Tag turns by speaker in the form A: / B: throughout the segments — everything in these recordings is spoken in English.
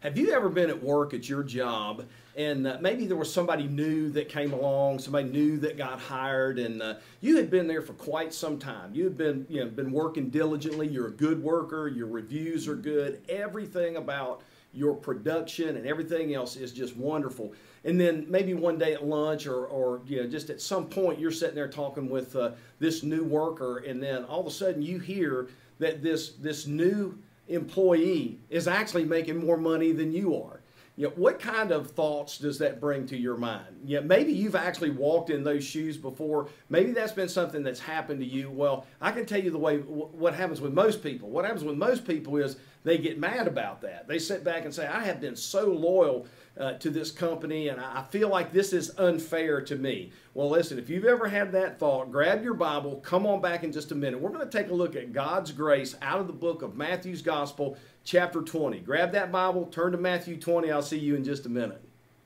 A: Have you ever been at work at your job and maybe there was somebody new that came along, somebody new that got hired, and you had been there for quite some time. You had been working diligently. You're a good worker. Your reviews are good. Everything about your production and everything else is just wonderful. And then maybe one day at lunch or just at some point you're sitting there talking with this new worker, and then all of a sudden you hear that this new employee is actually making more money than you are. What kind of thoughts does that bring to your mind? Maybe you've actually walked in those shoes before. Maybe that's been something that's happened to you. Well, I can tell you what happens with most people. What happens with most people is they get mad about that. They sit back and say, I have been so loyal to this company, and I feel like this is unfair to me. Well, listen, if you've ever had that thought, grab your Bible, come on back in just a minute. We're going to take a look at God's grace out of the book of Matthew's Gospel, chapter 20. Grab that Bible, turn to Matthew 20. I'll see you in just a minute.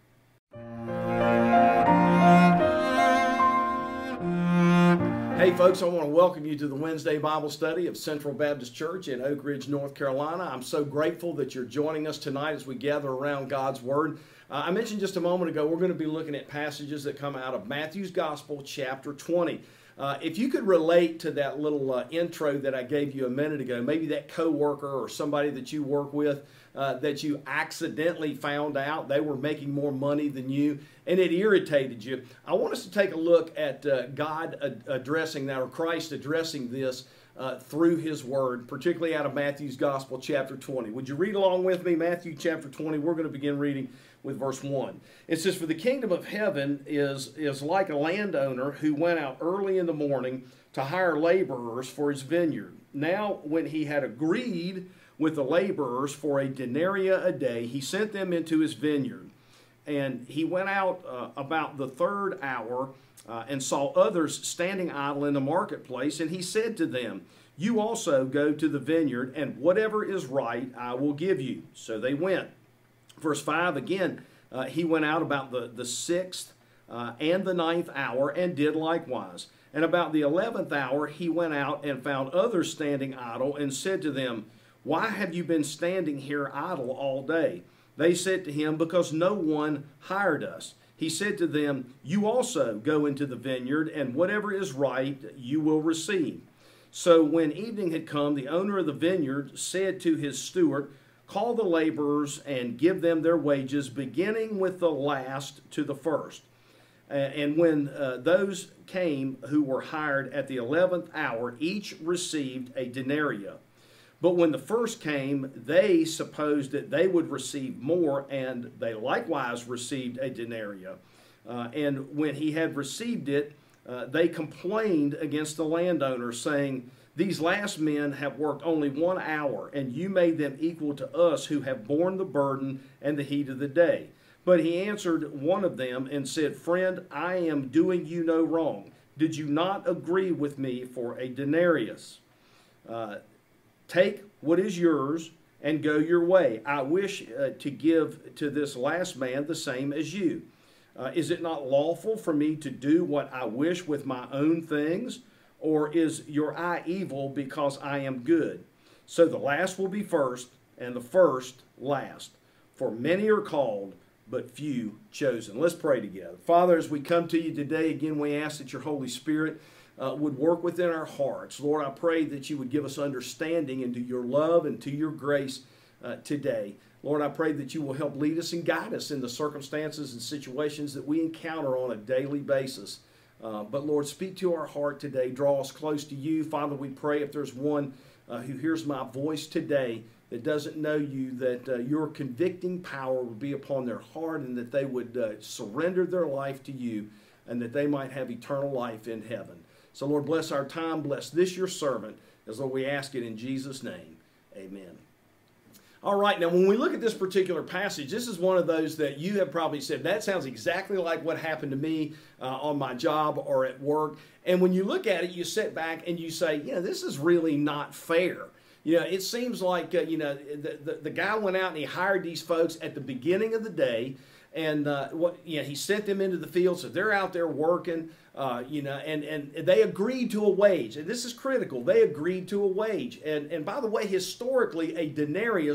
A: Hey folks, I want to welcome you to the Wednesday Bible study of Central Baptist Church in Oak Ridge, North Carolina. I'm so grateful that you're joining us tonight as we gather around God's Word. I mentioned just a moment ago we're going to be looking at passages that come out of Matthew's Gospel, chapter 20. If you could relate to that little intro that I gave you a minute ago, maybe that coworker or somebody that you work with that you accidentally found out they were making more money than you, and it irritated you. I want us to take a look at God addressing that, or Christ addressing this through His Word, particularly out of Matthew's Gospel, chapter 20. Would you read along with me, Matthew chapter 20? We're going to begin reading with verse 1. It says, "For the kingdom of heaven is like a landowner who went out early in the morning to hire laborers for his vineyard. Now, when he had agreed with the laborers for a denarii a day, he sent them into his vineyard. And he went out about the third hour and saw others standing idle in the marketplace. And he said to them, 'You also go to the vineyard, and whatever is right I will give you.' So they went." Verse 5 again, he went out about the sixth and the ninth hour and did likewise. And about the 11th hour he went out and found others standing idle and said to them, 'Why have you been standing here idle all day?' They said to him, 'Because no one hired us.' He said to them, 'You also go into the vineyard, and whatever is right you will receive.' So when evening had come, the owner of the vineyard said to his steward, 'Call the laborers and give them their wages, beginning with the last to the first.' And when those came who were hired at the 11th hour, each received a denarius. But when the first came, they supposed that they would receive more, and they likewise received a denarius. And when he had received it, they complained against the landowner, saying, 'These last men have worked only 1 hour, and you made them equal to us who have borne the burden and the heat of the day.' But he answered one of them and said, 'Friend, I am doing you no wrong. Did you not agree with me for a denarius? Take what is yours and go your way. I wish to give to this last man the same as you. Is it not lawful for me to do what I wish with my own things? Or is your eye evil because I am good? So the last will be first, and the first last. For many are called, but few chosen.'" Let's pray together. Father, as we come to you today, again, we ask that your Holy Spirit would work within our hearts. Lord, I pray that you would give us understanding into your love and to your grace today. Lord, I pray that you will help lead us and guide us in the circumstances and situations that we encounter on a daily basis. But Lord, speak to our heart today. Draw us close to you. Father, we pray if there's one who hears my voice today that doesn't know you, that your convicting power would be upon their heart, and that they would surrender their life to you, and that they might have eternal life in heaven. So Lord, bless our time. Bless this your servant, as though we ask it in Jesus' name. Amen. All right, now when we look at this particular passage, this is one of those that you have probably said, that sounds exactly like what happened to me on my job or at work. And when you look at it, you sit back and you say, this is really not fair. It seems like, the guy went out and he hired these folks at the beginning of the day, and he sent them into the field, so they're out there working, and they agreed to a wage. And this is critical. They agreed to a wage. And by the way, historically, a denarius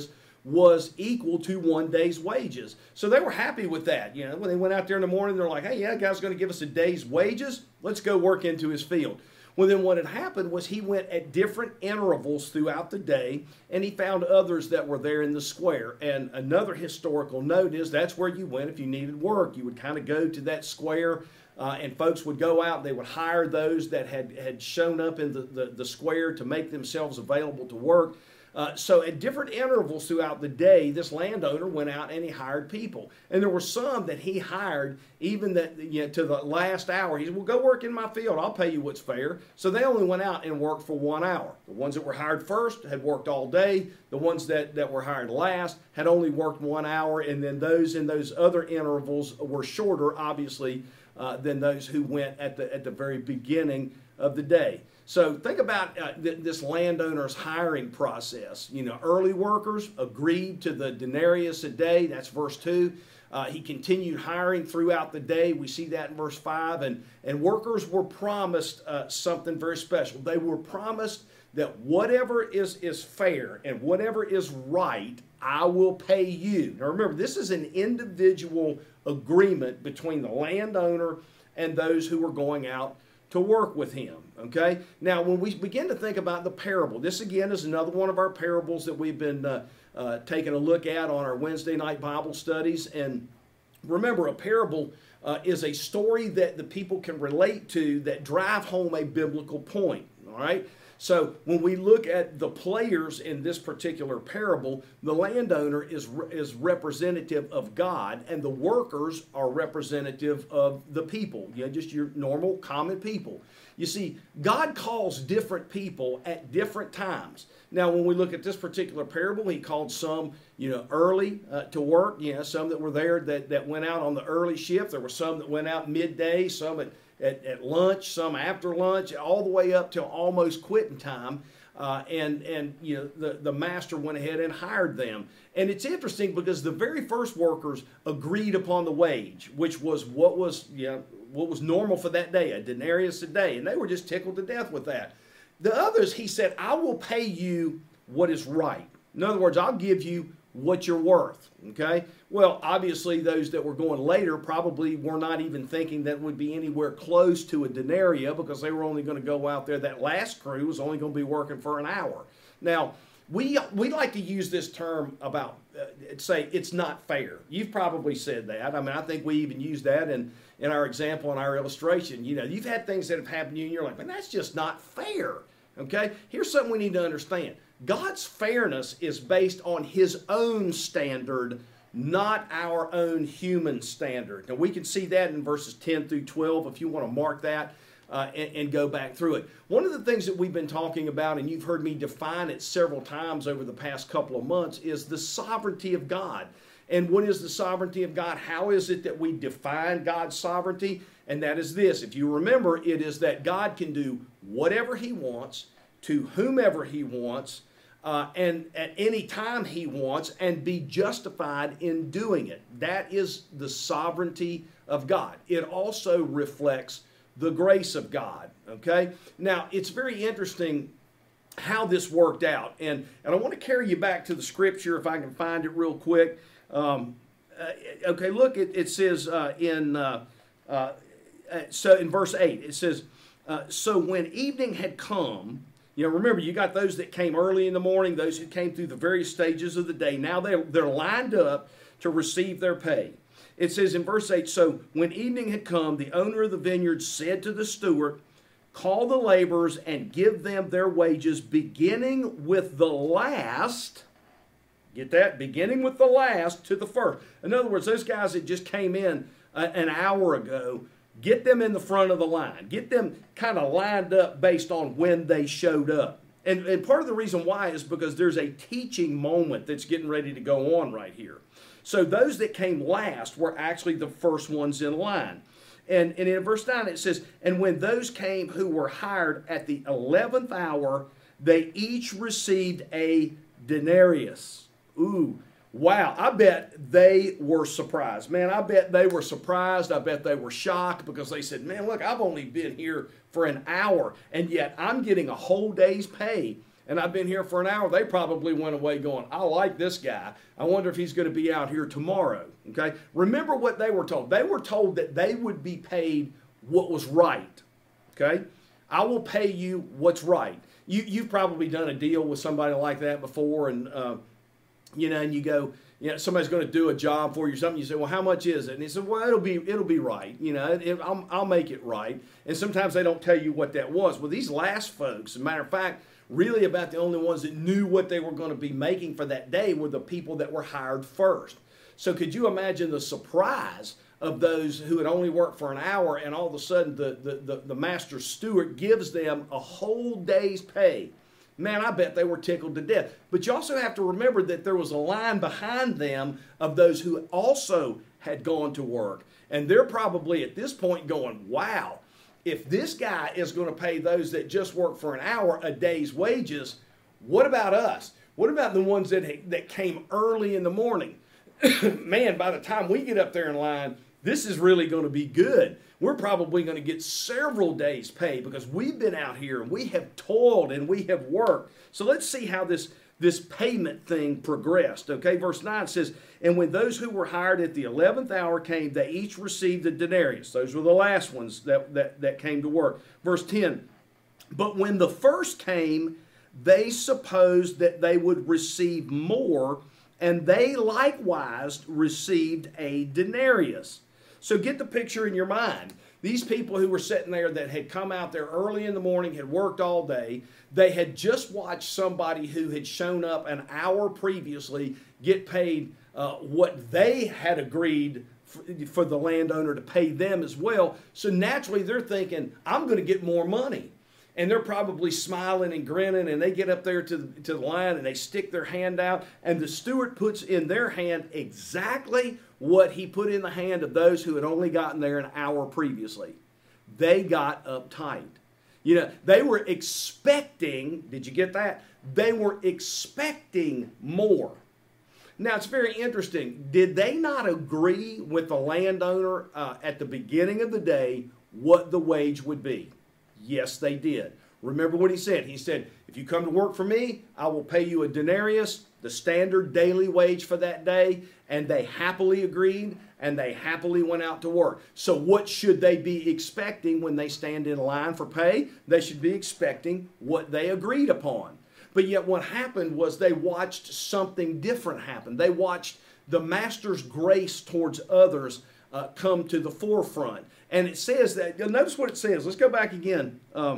A: was equal to 1 day's wages. So they were happy with that. You know, when they went out there in the morning, they're like, hey, yeah, God's going to give us a day's wages. Let's go work into his field. Well, then what had happened was he went at different intervals throughout the day, and he found others that were there in the square. And another historical note is that's where you went if you needed work. You would kind of go to that square, and folks would go out. They would hire those that had shown up in the square to make themselves available to work. So at different intervals throughout the day, this landowner went out and he hired people. And there were some that he hired even that, you know, to the last hour. He said, well, go work in my field. I'll pay you what's fair. So they only went out and worked for 1 hour. The ones that were hired first had worked all day. The ones that were hired last had only worked 1 hour. And then those in those other intervals were shorter, obviously, than those who went at the very beginning of the day. So think about this landowner's hiring process. You know, early workers agreed to the denarius a day. That's verse 2. He continued hiring throughout the day. We see that in verse 5. And workers were promised something very special. They were promised that whatever is fair and whatever is right, I will pay you. Now remember, this is an individual agreement between the landowner and those who were going out to work with him, okay? Now, when we begin to think about the parable, this again is another one of our parables that we've been taking a look at on our Wednesday night Bible studies. And remember, a parable is a story that the people can relate to that drive home a biblical point, all right? So when we look at the players in this particular parable, the landowner is representative of God, and the workers are representative of the people, you know, just your normal, common people. You see, God calls different people at different times. Now, when we look at this particular parable, he called some, you know, early to work. You know, some that were there that went out on the early shift. There were some that went out midday, some at lunch, some after lunch, all the way up till almost quitting time. And you know, the master went ahead and hired them. And it's interesting because the very first workers agreed upon the wage, which was what was normal for that day, a denarius a day. And they were just tickled to death with that. The others, he said, I will pay you what is right. In other words, I'll give you what you're worth, okay? Well, obviously, those that were going later probably were not even thinking that would be anywhere close to a denarii because they were only going to go out there. That last crew was only going to be working for an hour. Now, we like to use this term about, say, it's not fair. You've probably said that. I mean, I think we even use that in our example, in our illustration. You know, you've had things that have happened to you and you're like, man, that's just not fair, okay? Here's something we need to understand. God's fairness is based on his own standard, not our own human standard. Now, we can see that in verses 10 through 12 if you want to mark that and go back through it. One of the things that we've been talking about, and you've heard me define it several times over the past couple of months, is the sovereignty of God. And what is the sovereignty of God? How is it that we define God's sovereignty? And that is this. If you remember, it is that God can do whatever he wants, to whomever he wants, and at any time he wants, and be justified in doing it. That is the sovereignty of God. It also reflects the grace of God, okay? Now, it's very interesting how this worked out, and I want to carry you back to the scripture if I can find it real quick. Okay, look, it says so in verse 8, it says, so when evening had come, you know, remember, you got those that came early in the morning, those who came through the various stages of the day. Now they're lined up to receive their pay. It says in verse 8, so when evening had come, the owner of the vineyard said to the steward, call the laborers and give them their wages, beginning with the last. Get that? Beginning with the last to the first. In other words, those guys that just came in an hour ago, get them in the front of the line. Get them kind of lined up based on when they showed up. And part of the reason why is because there's a teaching moment that's getting ready to go on right here. So those that came last were actually the first ones in line. And in verse 9 it says, and when those came who were hired at the 11th hour, they each received a denarius. Ooh, wow, I bet they were surprised. Man, I bet they were surprised. I bet they were shocked because they said, man, look, I've only been here for an hour, and yet I'm getting a whole day's pay. and I've been here for an hour, they probably went away going, I like this guy. I wonder if he's going to be out here tomorrow. Okay? Remember what they were told. They were told that they would be paid what was right. Okay? I will pay you what's right. You've probably done a deal with somebody like that before, and and you go, somebody's going to do a job for you or something. You say, well, how much is it? And he said, well, it'll be right. I'll make it right. And sometimes they don't tell you what that was. Well, these last folks, as a matter of fact, really about the only ones that knew what they were going to be making for that day were the people that were hired first. So could you imagine the surprise of those who had only worked for an hour, and all of a sudden the master steward gives them a whole day's pay? Man, I bet they were tickled to death. But you also have to remember that there was a line behind them of those who also had gone to work. And they're probably at this point going, wow, if this guy is going to pay those that just work for an hour a day's wages, what about us? What about the ones that came early in the morning? Man, by the time we get up there in line, this is really going to be good. We're probably going to get several days' pay because we've been out here and we have toiled and we have worked. So let's see how this payment thing progressed. Okay, verse 9 says, and when those who were hired at the 11th hour came, they each received a denarius. Those were the last ones that came to work. Verse 10, but when the first came, they supposed that they would receive more, and they likewise received a denarius. So get the picture in your mind. These people who were sitting there that had come out there early in the morning, had worked all day, they had just watched somebody who had shown up an hour previously get paid what they had agreed for the landowner to pay them as well. So naturally they're thinking, I'm going to get more money. And they're probably smiling and grinning, and they get up there to the line and they stick their hand out, and the steward puts in their hand exactly what he put in the hand of those who had only gotten there an hour previously. They got uptight. They were expecting, did you get that? They were expecting more. Now, it's very interesting. Did they not agree with the landowner at the beginning of the day what the wage would be? Yes, they did. Remember what he said. He said, if you come to work for me, I will pay you a denarius, the standard daily wage for that day. And they happily agreed, and they happily went out to work. So what should they be expecting when they stand in line for pay? They should be expecting what they agreed upon. But yet what happened was they watched something different happen. They watched the master's grace towards others come to the forefront. And it says that, notice what it says. Let's go back again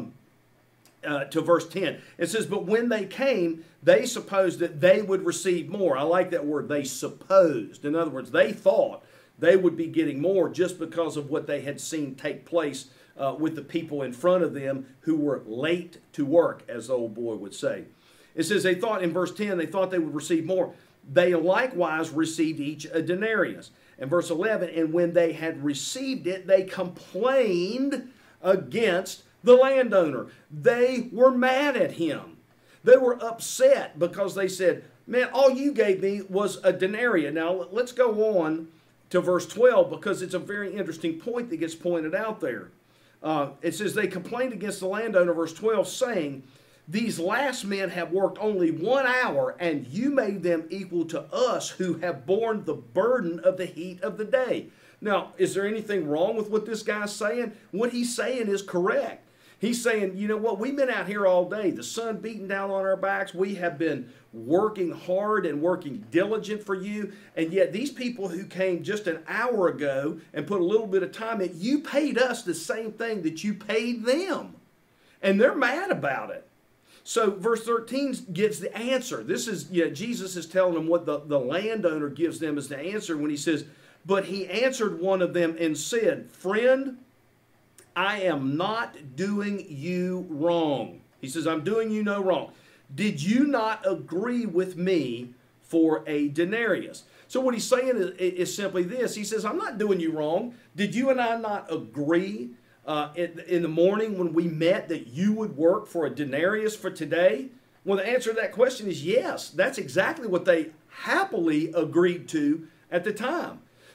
A: to verse 10. It says, but when they came, they supposed that they would receive more. I like that word, they supposed. In other words, they thought they would be getting more just because of what they had seen take place with the people in front of them who were late to work, as the old boy would say. It says they thought, in verse 10, they thought they would receive more. They likewise received each a denarius. And verse 11, and when they had received it, they complained against the landowner. They were mad at him. They were upset because they said, man, all you gave me was a denarius. Now, let's go on to verse 12 because it's a very interesting point that gets pointed out there. It says, they complained against the landowner, verse 12, saying, these last men have worked only 1 hour, and you made them equal to us who have borne the burden of the heat of the day. Now, is there anything wrong with what this guy's saying? What he's saying is correct. He's saying, you know what, we've been out here all day. The sun beating down on our backs. We have been working hard and working diligent for you. And yet these people who came just an hour ago and put a little bit of time in, you paid us the same thing that you paid them. And they're mad about it. So verse 13 gives the answer. This is, Jesus is telling them what the landowner gives them as the answer when he says, but he answered one of them and said, friend, I am not doing you wrong. He says, I'm doing you no wrong. Did you not agree with me for a denarius? So what he's saying is simply this. He says, I'm not doing you wrong. Did you and I not agree in the morning when we met that you would work for a denarius for today? Well, the answer to that question is yes. That's exactly what they happily agreed to at the time.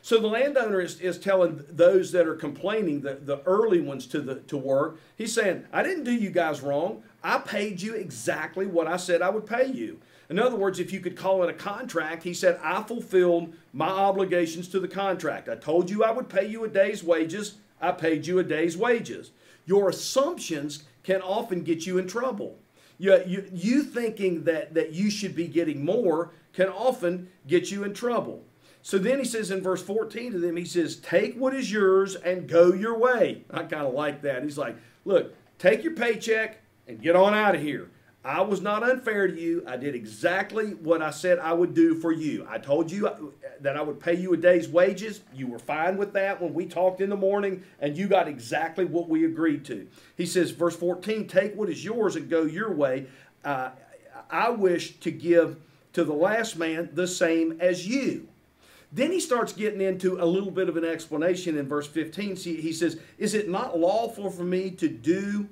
A: So the landowner is telling those that are complaining, the early ones to work, he's saying, I didn't do you guys wrong. I paid you exactly what I said I would pay you. In other words, if you could call it a contract, he said, I fulfilled my obligations to the contract. I told you I would pay you a day's wages. I paid you a day's wages. Your assumptions can often get you in trouble. You thinking that you should be getting more can often get you in trouble. So then he says in verse 14 to them, he says, take what is yours and go your way. I kind of like that. He's like, look, take your paycheck and get on out of here. I was not unfair to you. I did exactly what I said I would do for you. I told you that I would pay you a day's wages. You were fine with that when we talked in the morning, and you got exactly what we agreed to. He says, verse 14, take what is yours and go your way. I wish to give to the last man the same as you. Then he starts getting into a little bit of an explanation in verse 15. See, he says, is it not lawful for me to do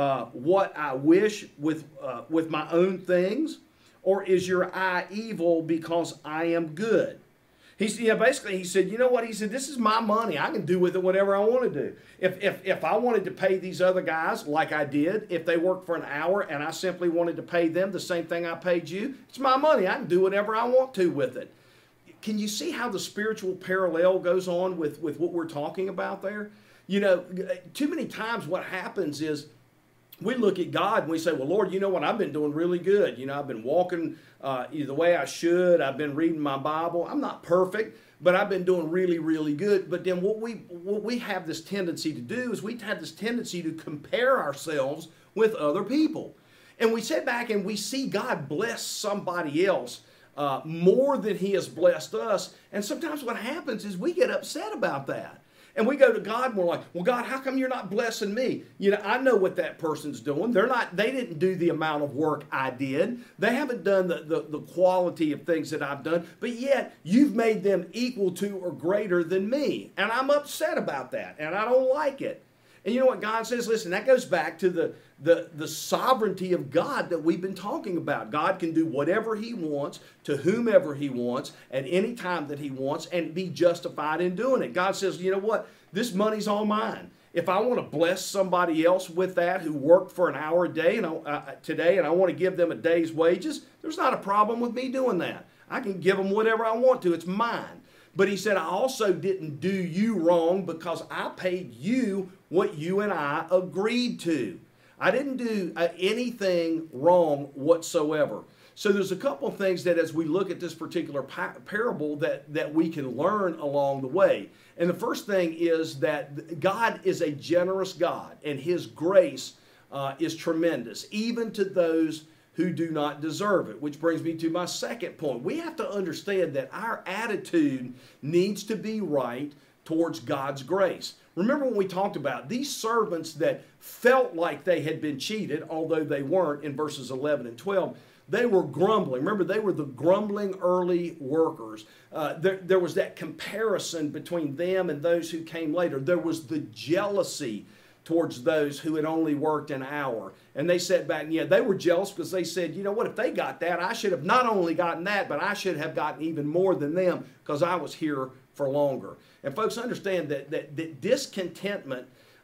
A: what I wish with my own things? Or is your eye evil because I am good? Basically he said, you know what? He said, this is my money. I can do with it whatever I want to do. If I wanted to pay these other guys like I did, if they worked for an hour and I simply wanted to pay them the same thing I paid you, it's my money. I can do whatever I want to with it. Can you see how the spiritual parallel goes on with what we're talking about there? You know, too many times what happens is we look at God and we say, well, Lord, you know what? I've been doing really good. You know, I've been walking the way I should. I've been reading my Bible. I'm not perfect, but I've been doing really, really good. But then what we have this tendency to do is we have this tendency to compare ourselves with other people. And we sit back and we see God bless somebody else more than he has blessed us. And sometimes what happens is we get upset about that. And we go to God and we're like, well, God, how come you're not blessing me? You know, I know what that person's doing. They didn't do the amount of work I did. They haven't done the quality of things that I've done. But yet, you've made them equal to or greater than me. And I'm upset about that. And I don't like it. And you know what God says? Listen, that goes back to the sovereignty of God that we've been talking about. God can do whatever he wants to whomever he wants at any time that he wants and be justified in doing it. God says, you know what? This money's all mine. If I want to bless somebody else with that who worked for an hour a day today and I want to give them a day's wages, there's not a problem with me doing that. I can give them whatever I want to. It's mine. But he said, I also didn't do you wrong because I paid you what you and I agreed to. I didn't do anything wrong whatsoever. So there's a couple of things that as we look at this particular parable that we can learn along the way. And the first thing is that God is a generous God and his grace is tremendous, even to those who do not deserve it, which brings me to my second point. We have to understand that our attitude needs to be right towards God's grace. Remember when we talked about these servants that felt like they had been cheated, although they weren't, in verses 11 and 12, they were grumbling. Remember, they were the grumbling early workers. There was that comparison between them and those who came later. There was the jealousy towards those who had only worked an hour. And they sat back and they were jealous because they said, you know what, if they got that, I should have not only gotten that, but I should have gotten even more than them because I was here for longer. And folks, understand that discontentment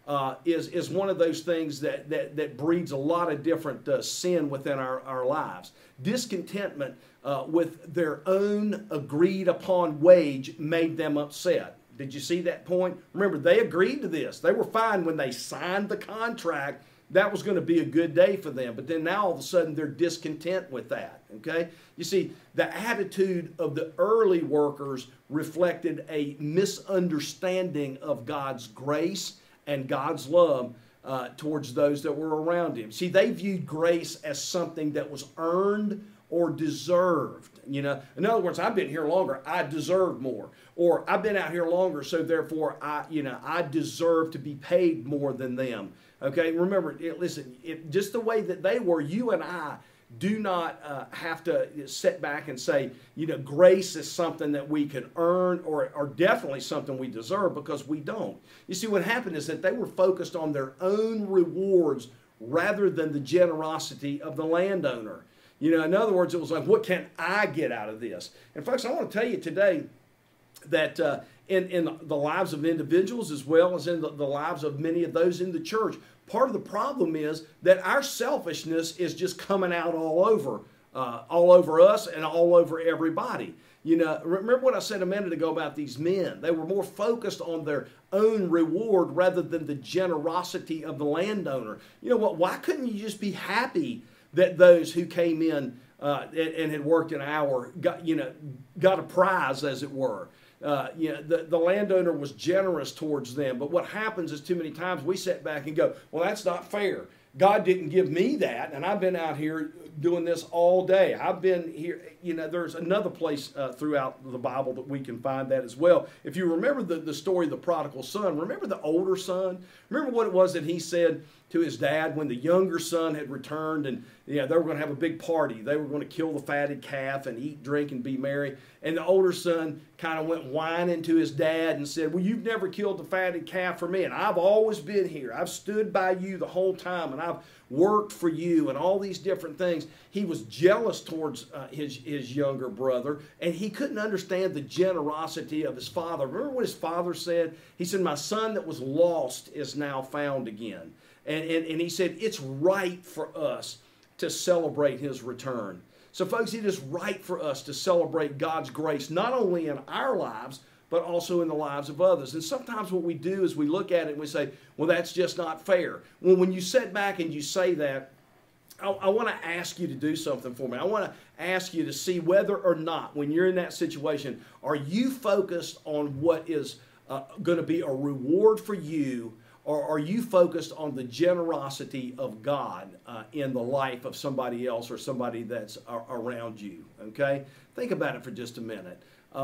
A: is one of those things that breeds a lot of different sin within our lives. Discontentment with their own agreed upon wage made them upset. Did you see that point? Remember, they agreed to this. They were fine when they signed the contract. That was going to be a good day for them. But then now all of a sudden they're discontent with that. Okay? You see, the attitude of the early workers reflected a misunderstanding of God's grace and God's love towards those that were around him. See, they viewed grace as something that was earned or deserved. You know, in other words, I've been here longer, I deserve more. Or I've been out here longer, so therefore I deserve to be paid more than them. Okay, remember, listen, just the way that they were, you and I do not have to sit back and say, you know, grace is something that we can earn or definitely something we deserve, because we don't. You see, what happened is that they were focused on their own rewards rather than the generosity of the landowner. You know, in other words, it was like, what can I get out of this? And folks, I want to tell you today that in the lives of individuals as well as in the lives of many of those in the church. Part of the problem is that our selfishness is just coming out all over us and all over everybody. You know, remember what I said a minute ago about these men. They were more focused on their own reward rather than the generosity of the landowner. You know what? Why couldn't you just be happy that those who came in and had worked an hour got a prize, as it were? The landowner was generous towards them. But what happens is too many times we sit back and go, well, that's not fair. God didn't give me that, and I've been out here doing this all day. I've been here, there's another place throughout the Bible that we can find that as well. If you remember the story of the prodigal son, remember the older son? Remember what it was that he said to his dad when the younger son had returned, and they were going to have a big party. They were going to kill the fatted calf and eat, drink, and be merry. And the older son kind of went whining to his dad and said, well, you've never killed the fatted calf for me, and I've always been here. I've stood by you the whole time, and I've worked for you, and all these different things. He was jealous towards his younger brother, and he couldn't understand the generosity of his father. Remember what his father said? He said, my son that was lost is now found again. And he said, it's right for us to celebrate his return. So folks, it is right for us to celebrate God's grace, not only in our lives, but also in the lives of others. And sometimes what we do is we look at it and we say, well, that's just not fair. Well, when you sit back and you say that, I want to ask you to do something for me. I want to ask you to see whether or not, when you're in that situation, are you focused on what is going to be a reward for you, or are you focused on the generosity of God in the life of somebody else or somebody that's around you? Okay? Think about it for just a minute.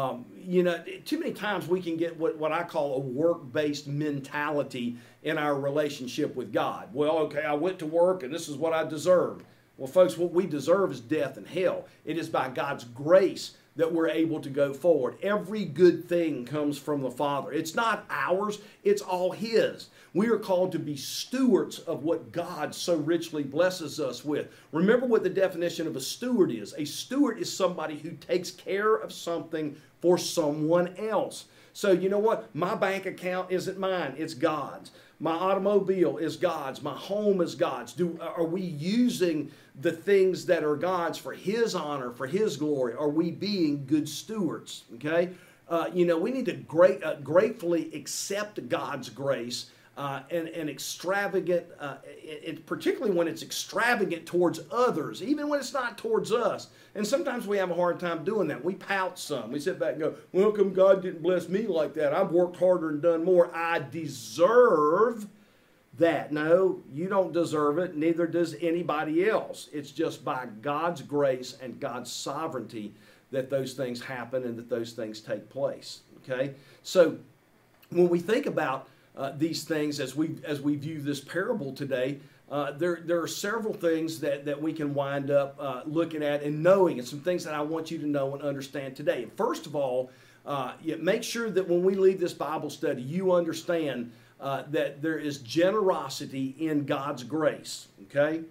A: Too many times we can get what I call a work-based mentality in our relationship with God. Well, okay, I went to work and this is what I deserved. Well, folks, what we deserve is death and hell. It is by God's grace that we're able to go forward. Every good thing comes from the Father. It's not ours, it's all His. We are called to be stewards of what God so richly blesses us with. Remember what the definition of a steward is. A steward is somebody who takes care of something for someone else. So you know what? My bank account isn't mine, it's God's. My automobile is God's. My home is God's. Are we using the things that are God's for His honor, for His glory? Are we being good stewards? Okay? We need to gratefully accept God's grace and extravagant, particularly when it's extravagant towards others, even when it's not towards us. And sometimes we have a hard time doing that. We pout some. We sit back and go, well, how come God didn't bless me like that? I've worked harder and done more. I deserve that. No, you don't deserve it. Neither does anybody else. It's just by God's grace and God's sovereignty that those things happen and that those things take place. Okay? So when we think about these things as we view this parable today, there are several things that we can wind up looking at and knowing, and some things that I want you to know and understand today. And first of all, make sure that when we leave this Bible study, you understand that there is generosity in God's grace. Okay?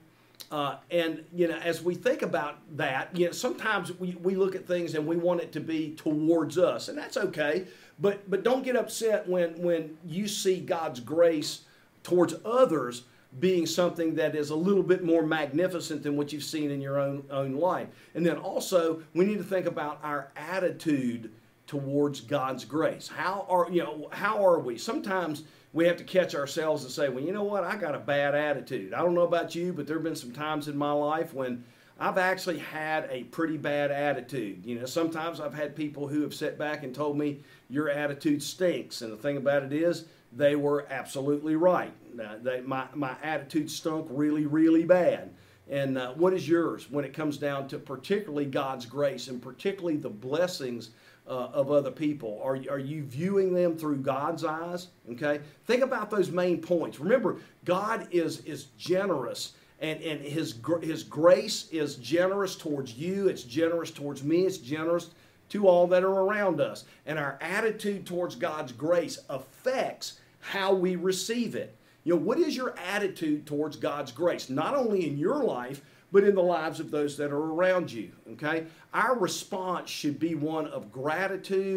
A: As we think about that, sometimes we look at things and we want it to be towards us, and that's okay. But don't get upset when you see God's grace towards others being something that is a little bit more magnificent than what you've seen in your own life. And then also, we need to think about our attitude towards God's grace. How are we? Sometimes we have to catch ourselves and say, well, you know what? I got a bad attitude. I don't know about you, but there have been some times in my life when I've actually had a pretty bad attitude. Sometimes I've had people who have sat back and told me, your attitude stinks. And the thing about it is, they were absolutely right. My attitude stunk really, really bad. And what is yours when it comes down to particularly God's grace and particularly the blessings of other people? Are you viewing them through God's eyes? Okay? Think about those main points. Remember, God is generous, and His grace is generous towards you. It's generous towards me. It's generous to all that are around us. And our attitude towards God's grace affects how we receive it. What is your attitude towards God's grace? Not only in your life, but in the lives of those that are around you. Okay? Our response should be one of gratitude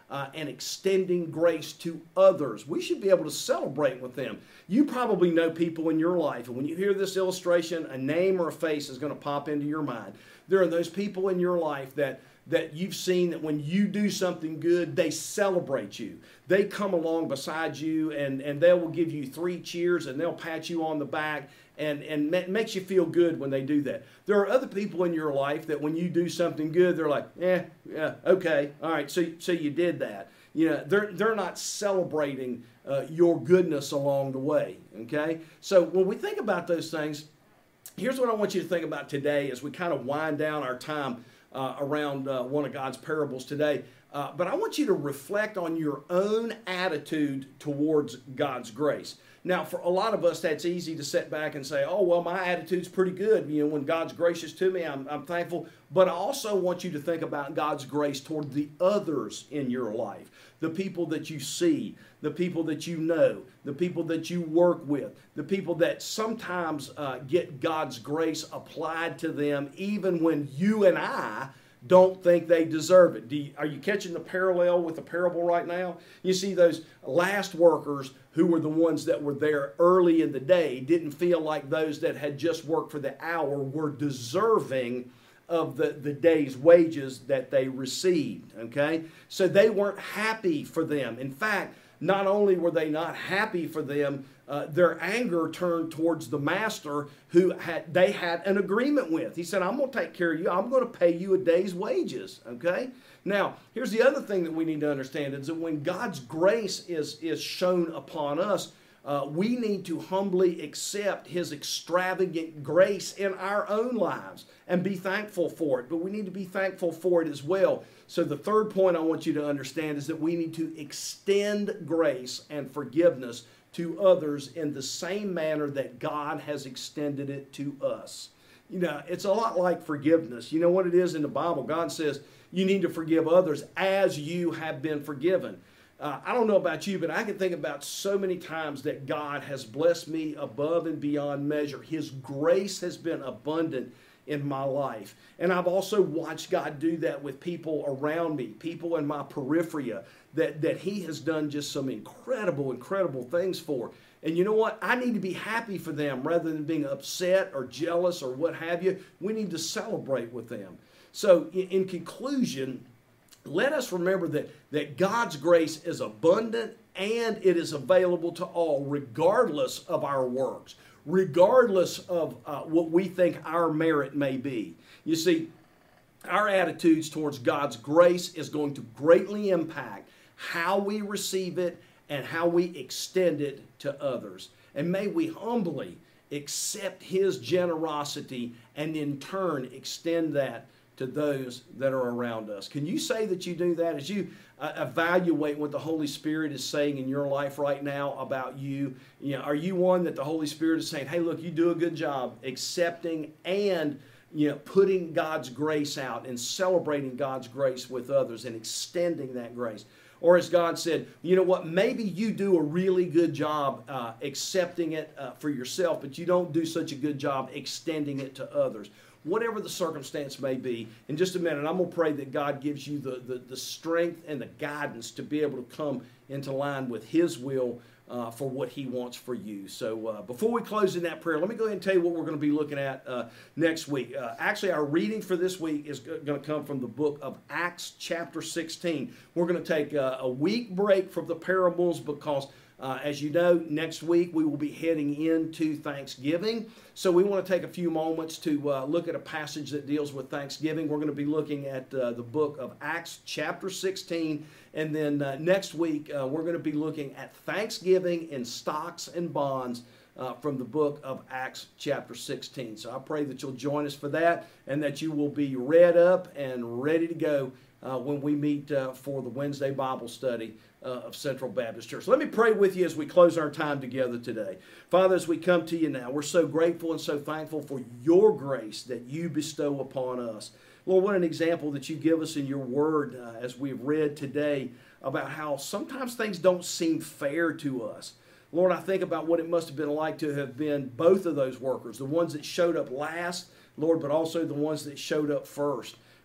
A: and extending grace to others. We should be able to celebrate with them. You probably know people in your life, and when you hear this illustration, a name or a face is going to pop into your mind. There are those people in your life that you've seen that when you do something good, they celebrate you. They come along beside you and they will give you 3 cheers and they'll pat you on the back and it makes you feel good when they do that. There are other people in your life that when you do something good, they're like, yeah, okay, all right, so you did that. You know, they're not celebrating your goodness along the way, okay? So when we think about those things, here's what I want you to think about today as we kind of wind down our time around one of God's parables today. But I want you to reflect on your own attitude towards God's grace. Now, for a lot of us, that's easy to sit back and say, oh, well, my attitude's pretty good. You know, when God's gracious to me, I'm thankful. But I also want you to think about God's grace toward the others in your life, the people that you see, the people that you know, the people that you work with, the people that sometimes get God's grace applied to them even when you and I don't think they deserve it. Are you catching the parallel with the parable right now? You see those last workers who were the ones that were there early in the day didn't feel like those that had just worked for the hour were deserving of the day's wages that they received, okay? So they weren't happy for them. In fact, not only were they not happy for them, their anger turned towards the master who they had an agreement with. He said, I'm going to take care of you. I'm going to pay you a day's wages, okay? Now, here's the other thing that we need to understand is that when God's grace is shown upon us, we need to humbly accept His extravagant grace in our own lives and be thankful for it. But we need to be thankful for it as well. So the third point I want you to understand is that we need to extend grace and forgiveness to others in the same manner that God has extended it to us. You know, it's a lot like forgiveness. You know what it is in the Bible? God says you need to forgive others as you have been forgiven. I don't know about you, but I can think about so many times that God has blessed me above and beyond measure. His grace has been abundant in my life. And I've also watched God do that with people around me, people in my periphery that He has done just some incredible, incredible things for. And you know what? I need to be happy for them rather than being upset or jealous or what have you. We need to celebrate with them. So in conclusion, let us remember that God's grace is abundant and it is available to all, regardless of our works, regardless of what we think our merit may be. You see, our attitudes towards God's grace is going to greatly impact how we receive it and how we extend it to others. And may we humbly accept His generosity and in turn extend that to those that are around us. Can you say that you do that as you evaluate what the Holy Spirit is saying in your life right now about you? You know, are you one that the Holy Spirit is saying, hey, look, you do a good job accepting and putting God's grace out and celebrating God's grace with others and extending that grace? Or as God said, you know what, maybe you do a really good job accepting it for yourself, but you don't do such a good job extending it to others. Whatever the circumstance may be, in just a minute, I'm going to pray that God gives you the strength and the guidance to be able to come into line with His will for what He wants for you. So before we close in that prayer, let me go ahead and tell you what we're going to be looking at next week. Actually, our reading for this week is going to come from the book of Acts chapter 16. We're going to take a week break from the parables because as you know, next week we will be heading into Thanksgiving. So we want to take a few moments to look at a passage that deals with Thanksgiving. We're going to be looking at the book of Acts chapter 16. And then next week we're going to be looking at Thanksgiving in stocks and bonds from the book of Acts chapter 16. So I pray that you'll join us for that and that you will be read up and ready to go when we meet for the Wednesday Bible study of Central Baptist Church. Let me pray with you as we close our time together today. Father, as we come to you now, we're so grateful and so thankful for your grace that you bestow upon us. Lord, what an example that you give us in your word as we've read today about how sometimes things don't seem fair to us. Lord, I think about what it must have been like to have been both of those workers, the ones that showed up last, Lord, but also the ones that showed up first.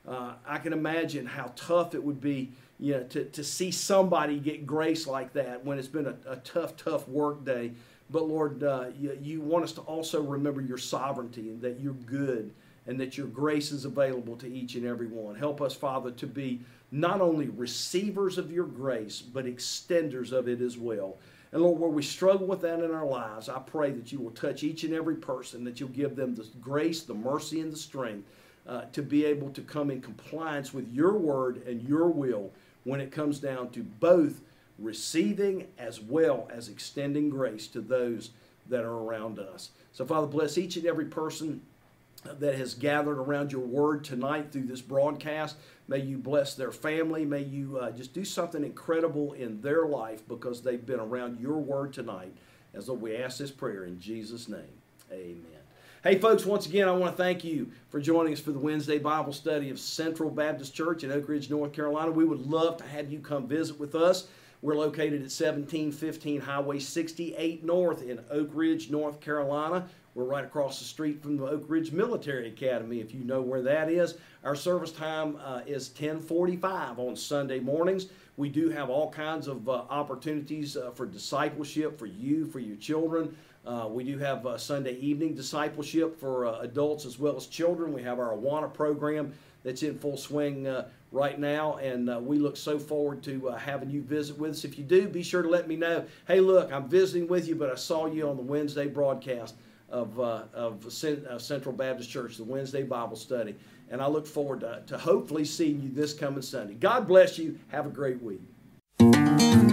A: I can imagine how tough it would be, to see somebody get grace like that when it's been a tough work day. But Lord, you want us to also remember your sovereignty and that you're good and that your grace is available to each and every one. Help us, Father, to be not only receivers of your grace, but extenders of it as well. And Lord, where we struggle with that in our lives, I pray that you will touch each and every person, that you'll give them the grace, the mercy, and the strength to be able to come in compliance with your word and your will when it comes down to both receiving as well as extending grace to those that are around us. So, Father, bless each and every person that has gathered around your word tonight through this broadcast. May you bless their family. May you just do something incredible in their life because they've been around your word tonight. As though we ask this prayer in Jesus' name, amen. Hey folks, once again, I want to thank you for joining us for the Wednesday Bible study of Central Baptist Church in Oak Ridge, North Carolina. We would love to have you come visit with us. We're located at 1715 Highway 68 North in Oak Ridge, North Carolina. We're right across the street from the Oak Ridge Military Academy, if you know where that is. Our service time is 10:45 on Sunday mornings. We do have all kinds of opportunities for discipleship for you, for your children. We do have Sunday evening discipleship for adults as well as children. We have our Awana program that's in full swing right now, and we look so forward to having you visit with us. If you do, be sure to let me know. Hey, look, I'm visiting with you, but I saw you on the Wednesday broadcast of Central Baptist Church, the Wednesday Bible study, and I look forward to hopefully seeing you this coming Sunday. God bless you. Have a great week.